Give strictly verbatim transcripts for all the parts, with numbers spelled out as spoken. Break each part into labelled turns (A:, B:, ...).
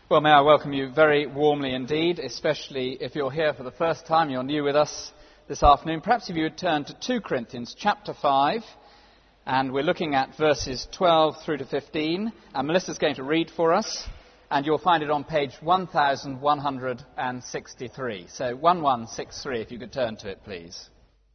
A: Well, may I welcome you very warmly indeed, especially if you're here for the first time, you're new with us this afternoon. Perhaps if you would turn to Second Corinthians chapter five, and we're looking at verses twelve through to fifteen, and Melissa's going to read for us, and you'll find it on page one thousand one hundred sixty-three. So one one six three, if you could turn to it, please.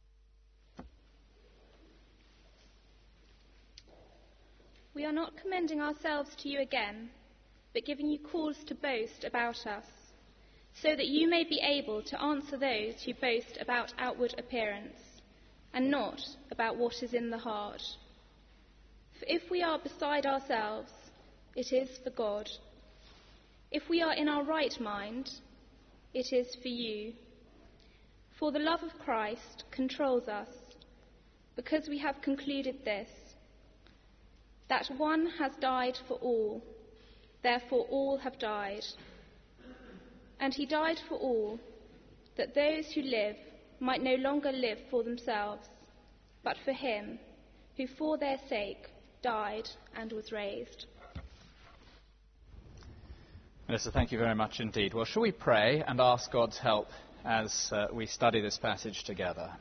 B: We are not commending ourselves to you again, but giving you cause to boast about us, so that you may be able to answer those who boast about outward appearance, and not about what is in the heart. For if we are beside ourselves, it is for God. If we are in our right mind, it is for you. For the love of Christ controls us, because we have concluded this, that one has died for all, therefore all have died. And he died for all, that those who live might no longer live for themselves, but for him who for their sake died and was raised.
A: Melissa, thank you very much indeed. Well, shall we pray and ask God's help as uh, we study this passage together?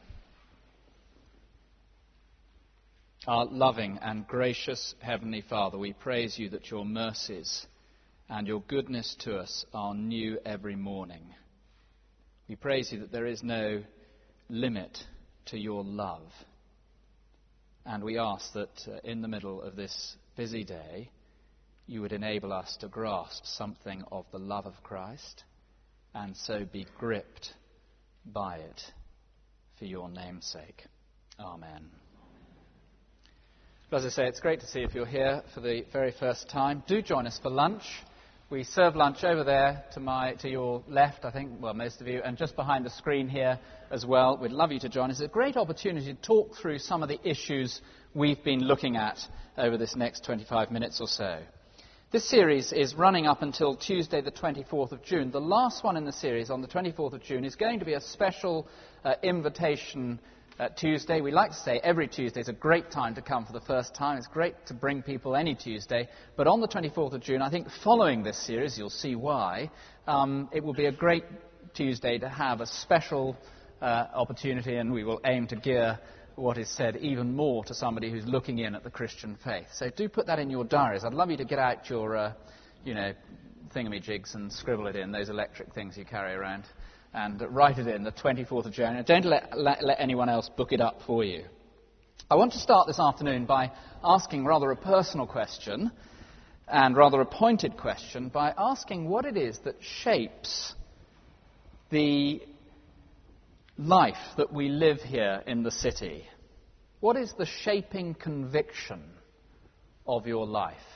A: Our loving and gracious Heavenly Father, we praise you that your mercies and your goodness to us are new every morning. We praise you that there is no limit to your love. And we ask that uh, in the middle of this busy day, you would enable us to grasp something of the love of Christ and so be gripped by it for your name's sake. Amen. As I say, it's great to see if you're here for the very first time. Do join us for lunch. We serve lunch over there to my to your left, I think, well, most of you, and just behind the screen here as well. We'd love you to join us. It's a great opportunity to talk through some of the issues we've been looking at over this next twenty-five minutes or so. This series is running up until Tuesday the twenty-fourth of June. The last one in the series on the twenty-fourth of June is going to be a special uh, invitation Uh, Tuesday. We like to say every Tuesday is a great time to come for the first time. It's great to bring people any Tuesday. But on the twenty-fourth of June, I think following this series, you'll see why, um, it will be a great Tuesday to have a special uh, opportunity, and we will aim to gear what is said even more to somebody who's looking in at the Christian faith. So do put that in your diaries. I'd love you to get out your, uh, you know, thingamajigs and scribble it in, those electric things you carry around. And write it in, the twenty-fourth of January. Don't let, let, let anyone else book it up for you. I want to start this afternoon by asking rather a personal question, and rather a pointed question, by asking what it is that shapes the life that we live here in the city. What is the shaping conviction of your life?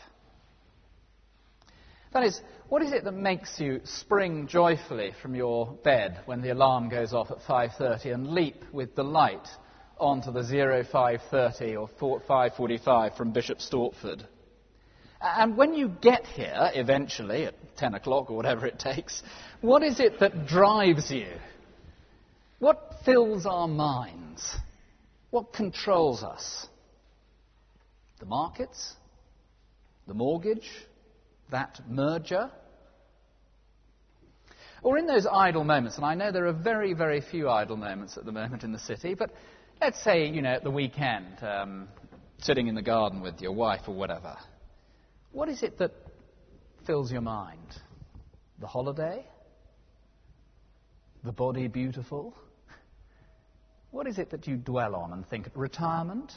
A: That is, what is it that makes you spring joyfully from your bed when the alarm goes off at five thirty and leap with delight onto the zero five thirty or five forty-five from Bishop Stortford? And when you get here, eventually, at ten o'clock or whatever it takes, what is it that drives you? What fills our minds? What controls us? The markets? The mortgage? That merger? Or in those idle moments, and I know there are very, very few idle moments at the moment in the city, but let's say, you know, at the weekend, um, sitting in the garden with your wife or whatever. What is it that fills your mind? The holiday? The body beautiful? What is it that you dwell on and think? Retirement?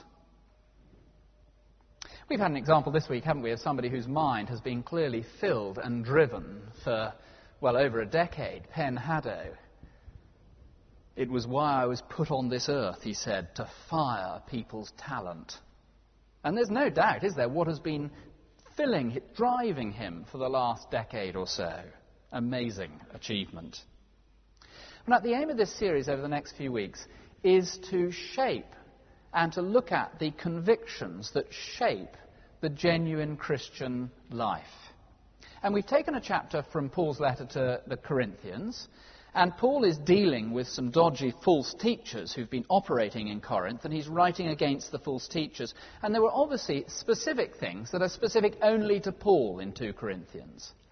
A: We've had an example this week, haven't we, of somebody whose mind has been clearly filled and driven for, well, over a decade. Pen Haddo. It was why I was put on this earth, he said, to fire people's talent. And there's no doubt, is there, what has been filling, driving him for the last decade or so. Amazing achievement. Now, the aim of this series over the next few weeks is to shape and to look at the convictions that shape the genuine Christian life. And we've taken a chapter from Paul's letter to the Corinthians, and Paul is dealing with some dodgy false teachers who've been operating in Corinth, and he's writing against the false teachers. And there were obviously specific things that are specific only to Paul in two Corinthians.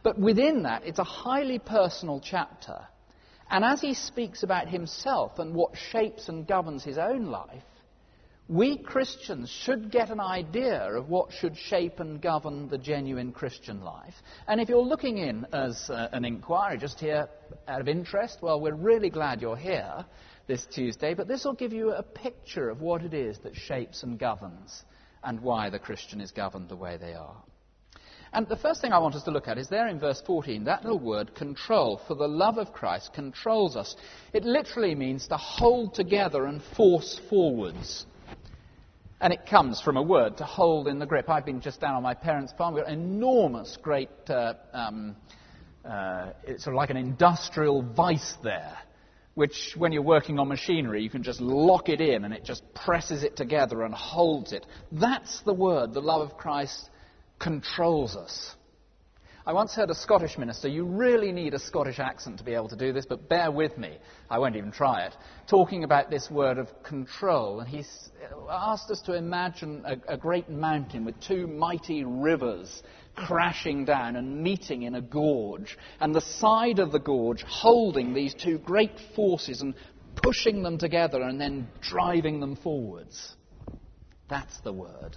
A: But within that, it's a highly personal chapter. And as he speaks about himself and what shapes and governs his own life, we Christians should get an idea of what should shape and govern the genuine Christian life. And if you're looking in as uh, an inquiry, just here out of interest, well, we're really glad you're here this Tuesday, but this will give you a picture of what it is that shapes and governs and why the Christian is governed the way they are. And the first thing I want us to look at is there in verse fourteen, that little word, control. For the love of Christ controls us. It literally means to hold together and force forwards. And it comes from a word, to hold in the grip. I've been just down on my parents' farm. We've got an enormous, great, uh, um, uh, it's sort of like an industrial vice there, which when you're working on machinery, you can just lock it in and it just presses it together and holds it. That's the word, the love of Christ controls us. I once heard a Scottish minister, you really need a Scottish accent to be able to do this, but bear with me, I won't even try it, talking about this word of control. And he asked us to imagine a, a great mountain with two mighty rivers crashing down and meeting in a gorge, and the side of the gorge holding these two great forces and pushing them together and then driving them forwards. That's the word.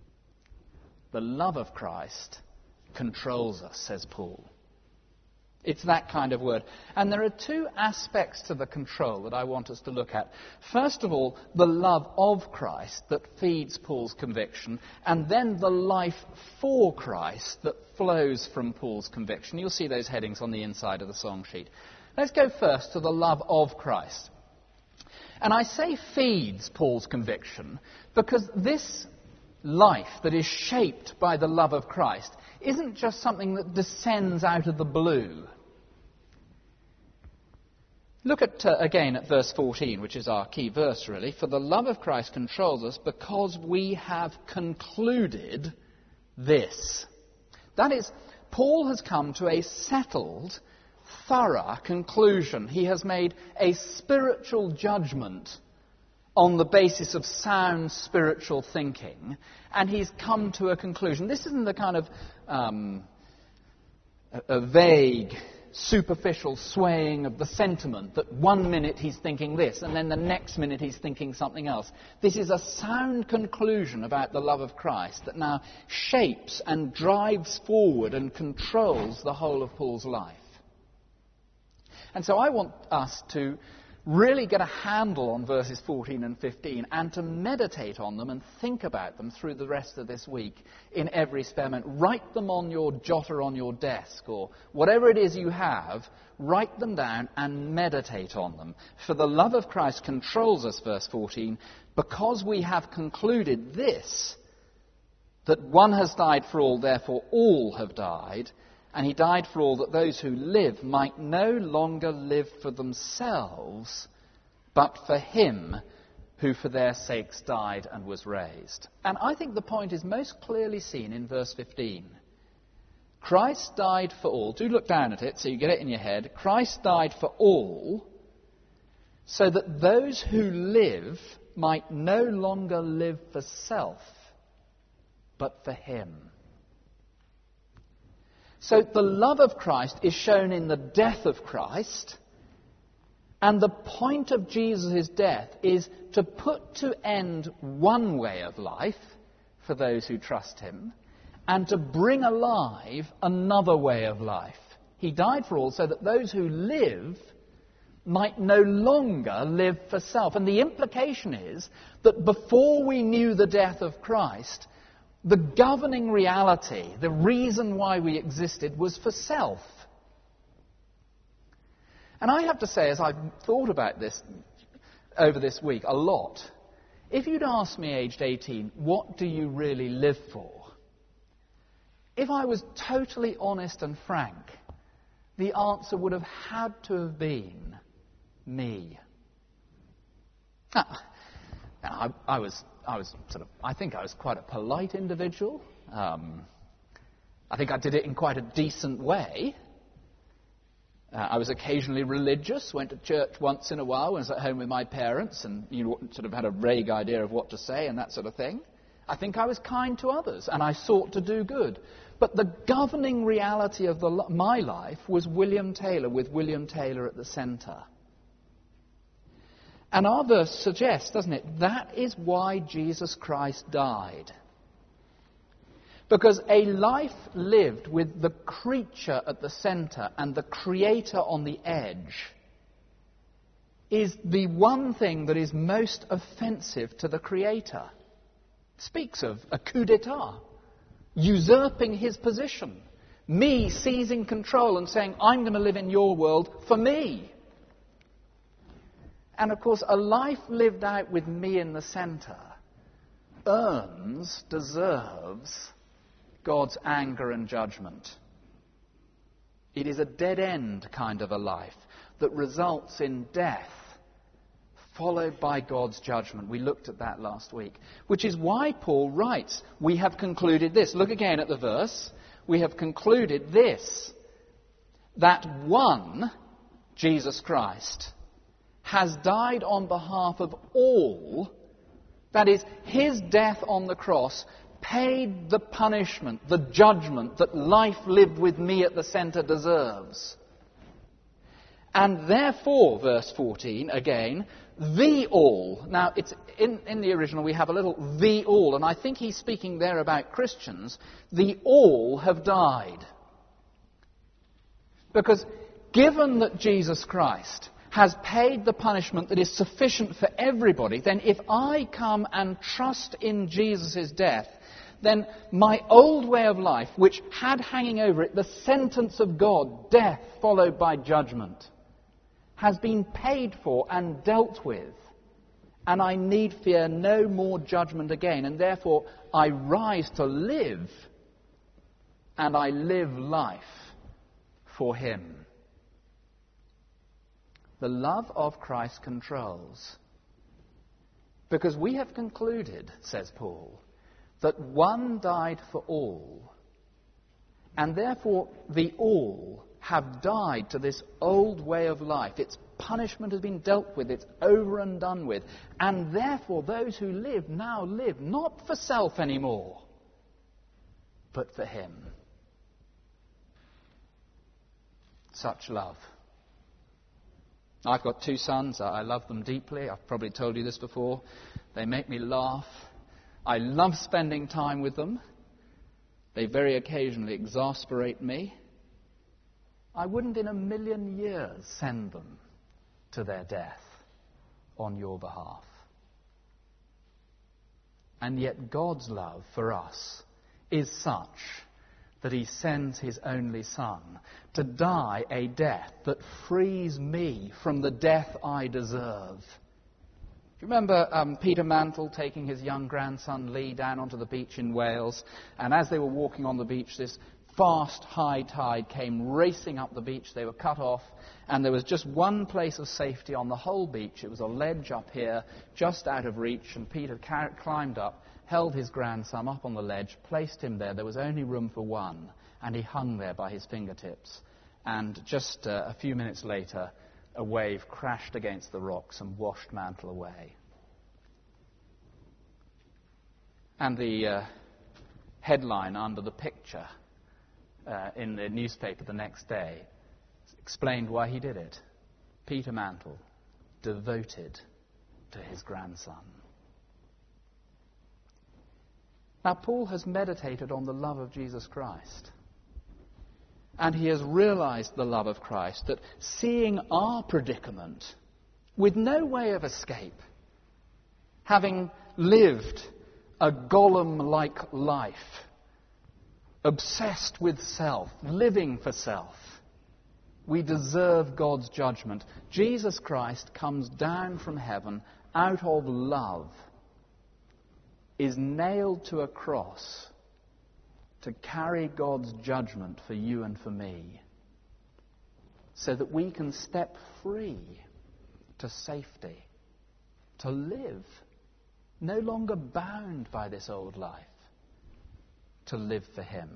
A: The love of Christ controls us, says Paul. It's that kind of word. And there are two aspects to the control that I want us to look at. First of all, the love of Christ that feeds Paul's conviction, and then the life for Christ that flows from Paul's conviction. You'll see those headings on the inside of the song sheet. Let's go first to the love of Christ. And I say feeds Paul's conviction because this life that is shaped by the love of Christ isn't just something that descends out of the blue. Look at uh, again at verse fourteen, which is our key verse really. For the love of Christ controls us because we have concluded this. That is, Paul has come to a settled, thorough conclusion. He has made a spiritual judgment on the basis of sound spiritual thinking, and he's come to a conclusion. This isn't the kind of um, a, a vague, superficial swaying of the sentiment that one minute he's thinking this and then the next minute he's thinking something else. This is a sound conclusion about the love of Christ that now shapes and drives forward and controls the whole of Paul's life. And so I want us to really get a handle on verses fourteen and fifteen and to meditate on them and think about them through the rest of this week in every spare minute. Write them on your jotter on your desk or whatever it is you have. Write them down and meditate on them. For the love of Christ controls us, verse fourteen, because we have concluded this, that one has died for all, therefore all have died. And he died for all, that those who live might no longer live for themselves, but for him who for their sakes died and was raised. And I think the point is most clearly seen in verse fifteen. Christ died for all. Do look down at it so you get it in your head. Christ died for all, so that those who live might no longer live for self, but for him. So the love of Christ is shown in the death of Christ, and the point of Jesus' death is to put to end one way of life for those who trust him, and to bring alive another way of life. He died for all so that those who live might no longer live for self. And the implication is that before we knew the death of Christ, the governing reality, the reason why we existed, was for self. And I have to say, as I've thought about this over this week a lot, if you'd asked me aged eighteen, what do you really live for? If I was totally honest and frank, the answer would have had to have been me. Ah, I, I was... I was sort of, I think I was quite a polite individual. Um, I think I did it in quite a decent way. Uh, I was occasionally religious, went to church once in a while when I was at home with my parents and you know, sort of had a vague idea of what to say and that sort of thing. I think I was kind to others and I sought to do good. But the governing reality of the, my life was William Taylor, with William Taylor at the centre. And our verse suggests, doesn't it, that is why Jesus Christ died. Because a life lived with the creature at the centre and the creator on the edge is the one thing that is most offensive to the creator. It speaks of a coup d'etat, usurping his position, me seizing control and saying, I'm going to live in your world for me. And of course, a life lived out with me in the centre earns, deserves God's anger and judgment. It is a dead-end kind of a life that results in death, followed by God's judgment. We looked at that last week. Which is why Paul writes, we have concluded this. Look again at the verse. We have concluded this, that one, Jesus Christ, has died on behalf of all. That is, his death on the cross paid the punishment, the judgment that life lived with me at the centre deserves. And therefore, verse fourteen, again, the all. Now, it's in, in the original we have a little the all, and I think he's speaking there about Christians. The all have died. Because given that Jesus Christ has paid the punishment that is sufficient for everybody, then if I come and trust in Jesus' death, then my old way of life, which had hanging over it the sentence of God, death followed by judgment, has been paid for and dealt with, and I need fear no more judgment again, and therefore I rise to live, and I live life for him. The love of Christ controls. Because we have concluded, says Paul, that one died for all, and therefore the all have died to this old way of life. Its punishment has been dealt with, it's over and done with, and therefore those who live now live not for self anymore, but for him. Such love. I've got two sons. I love them deeply. I've probably told you this before. They make me laugh. I love spending time with them. They very occasionally exasperate me. I wouldn't in a million years send them to their death on your behalf. And yet God's love for us is such that he sends his only Son to die a death that frees me from the death I deserve. Do you remember um, Peter Mantle taking his young grandson Lee down onto the beach in Wales? And as they were walking on the beach, this fast high tide came racing up the beach. They were cut off, and there was just one place of safety on the whole beach. It was a ledge up here, just out of reach, and Peter car- climbed up, held his grandson up on the ledge, placed him there. There was only room for one, and he hung there by his fingertips. And just uh, a few minutes later, a wave crashed against the rocks and washed Mantle away. And the uh, headline under the picture uh, in the newspaper the next day explained why he did it. Peter Mantle, devoted to his grandson. Now, Paul has meditated on the love of Jesus Christ. And he has realized the love of Christ, that seeing our predicament with no way of escape, having lived a Gollum-like life, obsessed with self, living for self, we deserve God's judgment. Jesus Christ comes down from heaven out of love, is nailed to a cross to carry God's judgment for you and for me, so that we can step free to safety, to live, no longer bound by this old life, to live for him.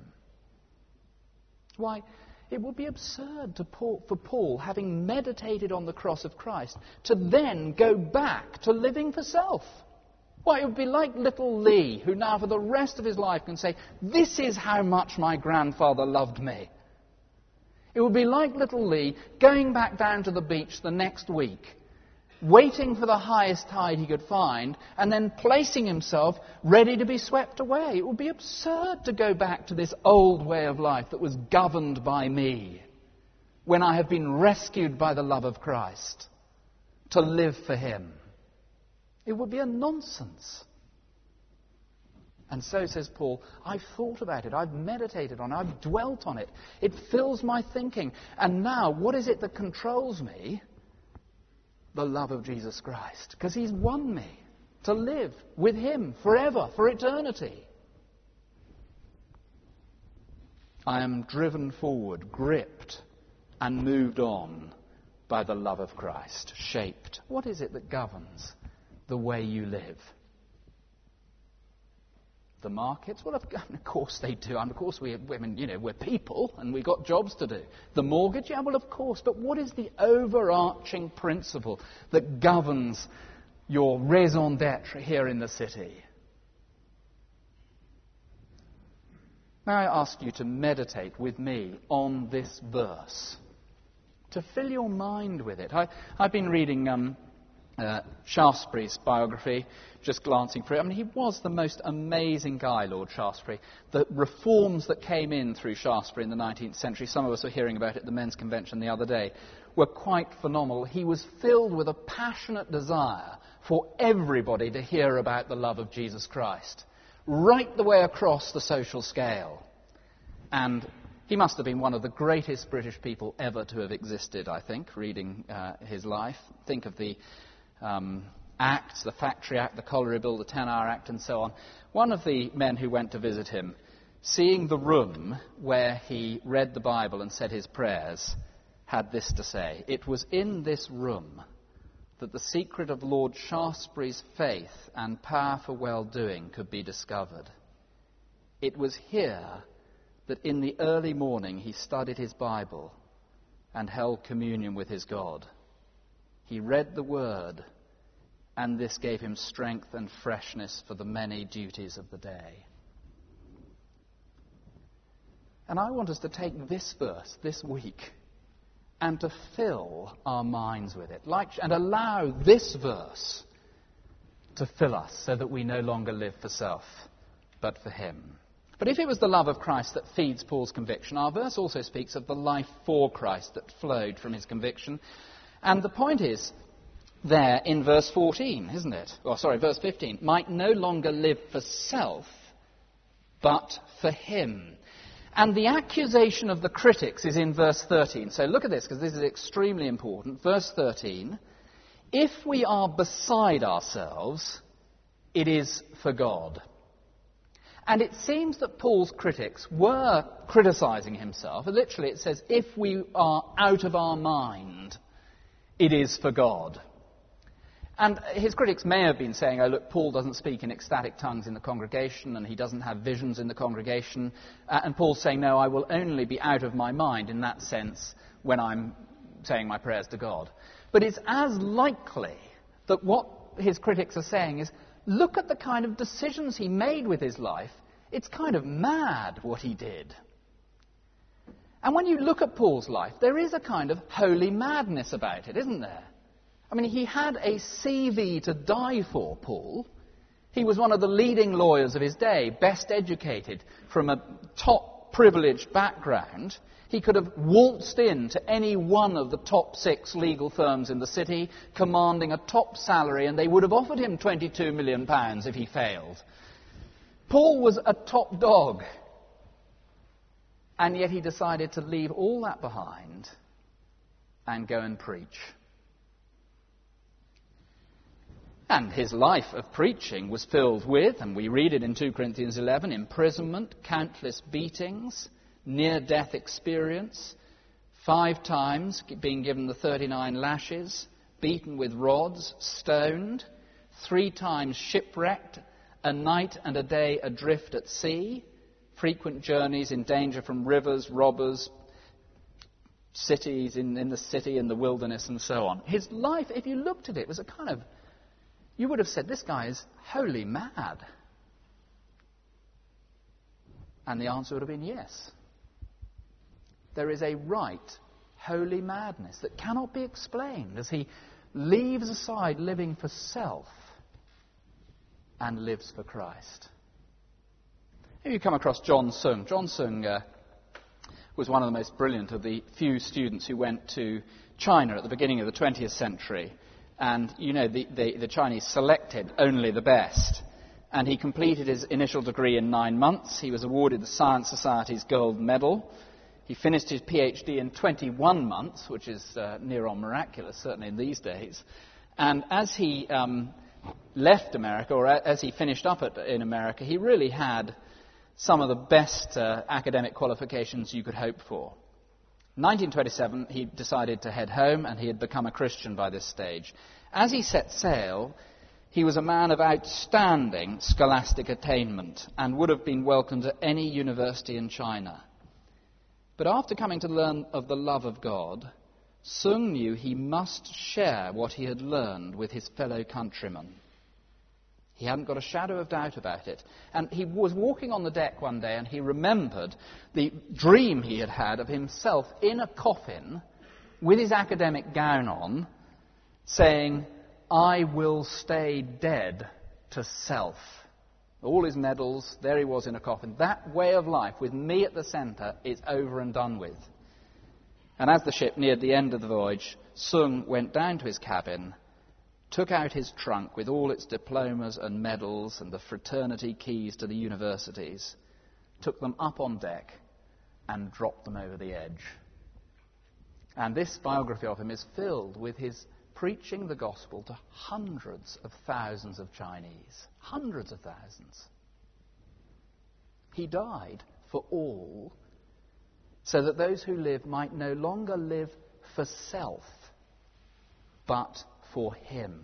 A: Why, it would be absurd to Paul, for Paul, having meditated on the cross of Christ, to then go back to living for self. Why, it would be like little Lee, who now for the rest of his life can say, this is how much my grandfather loved me. It would be like little Lee going back down to the beach the next week, waiting for the highest tide he could find, and then placing himself ready to be swept away. It would be absurd to go back to this old way of life that was governed by me, when I have been rescued by the love of Christ, to live for him. It would be a nonsense. And so, says Paul, I've thought about it, I've meditated on it, I've dwelt on it. It fills my thinking. And now, what is it that controls me? The love of Jesus Christ. Because he's won me to live with him forever, for eternity. I am driven forward, gripped, and moved on by the love of Christ, shaped. What is it that governs the way you live? The markets? Well, of, of course they do. And of course, we, I mean, you know, we're people and we've got jobs to do. The mortgage? Yeah, well, of course. But what is the overarching principle that governs your raison d'etre here in the city? May I ask you to meditate with me on this verse, to fill your mind with it. I, I've been reading um, uh, Shaftesbury's biography, just glancing through it. I mean, he was the most amazing guy, Lord Shaftesbury. The reforms that came in through Shaftesbury in the nineteenth century, some of us were hearing about it at the Men's Convention the other day, were quite phenomenal. He was filled with a passionate desire for everybody to hear about the love of Jesus Christ, right the way across the social scale. And he must have been one of the greatest British people ever to have existed, I think, reading uh, his life. Think of the um, Acts, the Factory Act, the Colliery Bill, the Ten-Hour Act, and so on. One of the men who went to visit him, seeing the room where he read the Bible and said his prayers, had this to say: it was in this room that the secret of Lord Shaftesbury's faith and power for well-doing could be discovered. It was here that in the early morning he studied his Bible and held communion with his God. He read the Word, and this gave him strength and freshness for the many duties of the day. And I want us to take this verse this week and to fill our minds with it, like, and allow this verse to fill us so that we no longer live for self, but for him. But if it was the love of Christ that feeds Paul's conviction, our verse also speaks of the life for Christ that flowed from his conviction. And the point is there in verse fourteen, isn't it? Or sorry, verse fifteen. Might no longer live for self, but for him. And the accusation of the critics is in verse thirteen. So look at this, because this is extremely important. Verse thirteen. If we are beside ourselves, it is for God. And it seems that Paul's critics were criticizing himself. Literally, it says, if we are out of our mind, it is for God. And his critics may have been saying, oh, look, Paul doesn't speak in ecstatic tongues in the congregation, and he doesn't have visions in the congregation. Uh, and Paul's saying, no, I will only be out of my mind in that sense when I'm saying my prayers to God. But it's as likely that what his critics are saying is, look at the kind of decisions he made with his life. It's kind of mad what he did. And when you look at Paul's life, there is a kind of holy madness about it, isn't there? I mean, he had a C V to die for, Paul. He was one of the leading lawyers of his day, best educated, from a top privileged background. He could have waltzed into any one of the top six legal firms in the city, commanding a top salary, and they would have offered him twenty-two million pounds if he failed. Paul was a top dog, and yet he decided to leave all that behind and go and preach. And his life of preaching was filled with, and we read it in two Corinthians eleven, imprisonment, countless beatings, near-death experience, five times being given the thirty-nine lashes, beaten with rods, stoned, three times shipwrecked, a night and a day adrift at sea, frequent journeys in danger from rivers, robbers, cities in, in the city and the wilderness and so on. His life, if you looked at it, was a kind of you would have said, this guy is wholly mad. And the answer would have been yes. There is a right, holy madness that cannot be explained as he leaves aside living for self and lives for Christ. Here you come across John Sung. John Sung uh, was one of the most brilliant of the few students who went to China at the beginning of the twentieth century. And, you know, the, the, the Chinese selected only the best. And he completed his initial degree in nine months. He was awarded the Science Society's Gold Medal. He finished his PhD in twenty-one months, which is uh, near on miraculous, certainly in these days. And as he um, left America, or as he finished up at, in America, he really had some of the best uh, academic qualifications you could hope for. In nineteen twenty-seven, he decided to head home, and he had become a Christian by this stage. As he set sail, he was a man of outstanding scholastic attainment and would have been welcomed at any university in China. But after coming to learn of the love of God, Sung knew he must share what he had learned with his fellow countrymen. He hadn't got a shadow of doubt about it. And he was walking on the deck one day and he remembered the dream he had had of himself in a coffin with his academic gown on, saying, "I will stay dead to self." All his medals, there he was in a coffin. That way of life, with me at the centre, is over and done with. And as the ship neared the end of the voyage, Sung went down to his cabin, took out his trunk with all its diplomas and medals and the fraternity keys to the universities, took them up on deck and dropped them over the edge. And this biography of him is filled with his preaching the gospel to hundreds of thousands of Chinese. Hundreds of thousands. He died for all, so that those who live might no longer live for self, but for him.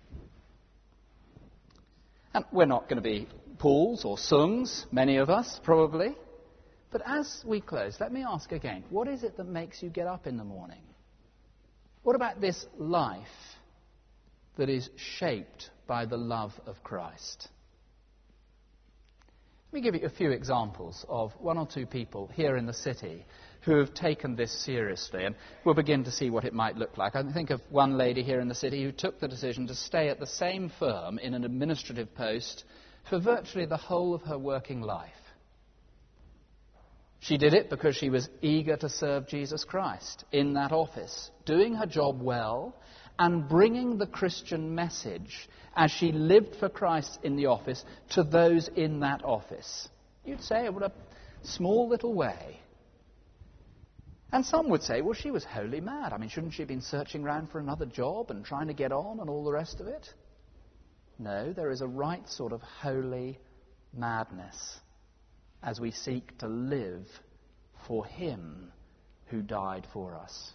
A: And we're not going to be Pauls or Sungs, many of us, probably. But as we close, let me ask again, what is it that makes you get up in the morning? What about this life that is shaped by the love of Christ? Let me give you a few examples of one or two people here in the city who have taken this seriously, and we'll begin to see what it might look like. I think of one lady here in the city who took the decision to stay at the same firm in an administrative post for virtually the whole of her working life. She did it because she was eager to serve Jesus Christ in that office, doing her job well and bringing the Christian message as she lived for Christ in the office to those in that office. You'd say, what a small little way. And some would say, well, she was wholly mad. I mean, shouldn't she have been searching around for another job and trying to get on and all the rest of it? No, there is a right sort of holy madness as we seek to live for him who died for us.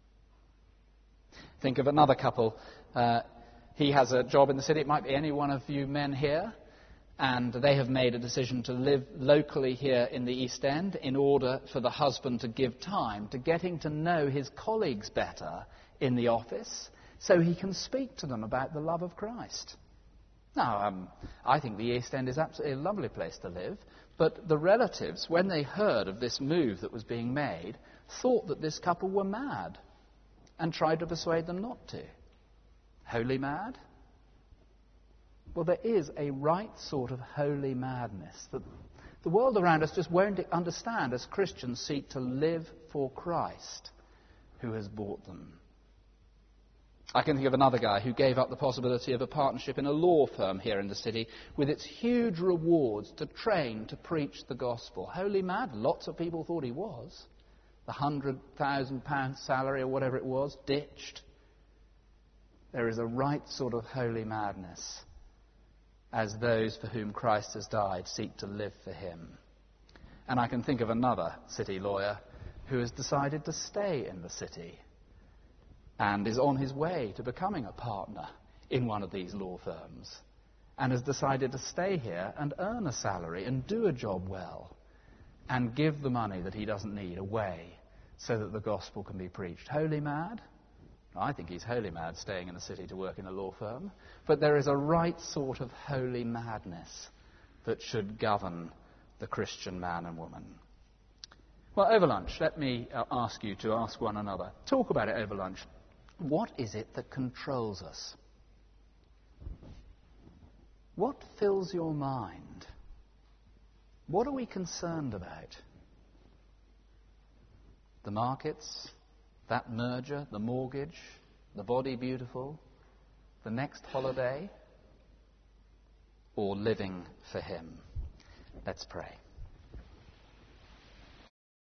A: Think of another couple. Uh, he has a job in the city. It might be any one of you men here. And they have made a decision to live locally here in the East End in order for the husband to give time to getting to know his colleagues better in the office so he can speak to them about the love of Christ. Now, um, I think the East End is absolutely a lovely place to live, but the relatives, when they heard of this move that was being made, thought that this couple were mad and tried to persuade them not to. Wholly mad? Well, there is a right sort of holy madness that the world around us just won't understand as Christians seek to live for Christ who has bought them. I can think of another guy who gave up the possibility of a partnership in a law firm here in the city with its huge rewards to train to preach the gospel. Holy mad. Lots of people thought he was. The one hundred thousand pounds salary or whatever it was, ditched. There is a right sort of holy madness as those for whom Christ has died seek to live for him. And I can think of another city lawyer who has decided to stay in the city and is on his way to becoming a partner in one of these law firms and has decided to stay here and earn a salary and do a job well and give the money that he doesn't need away so that the gospel can be preached. Holy mad? I think he's holy mad staying in the city to work in a law firm. But there is a right sort of holy madness that should govern the Christian man and woman. Well, over lunch, let me uh, ask you to ask one another. Talk about it over lunch. What is it that controls us? What fills your mind? What are we concerned about? The markets, that merger, the mortgage, the body beautiful, the next holiday, or living for him? Let's pray.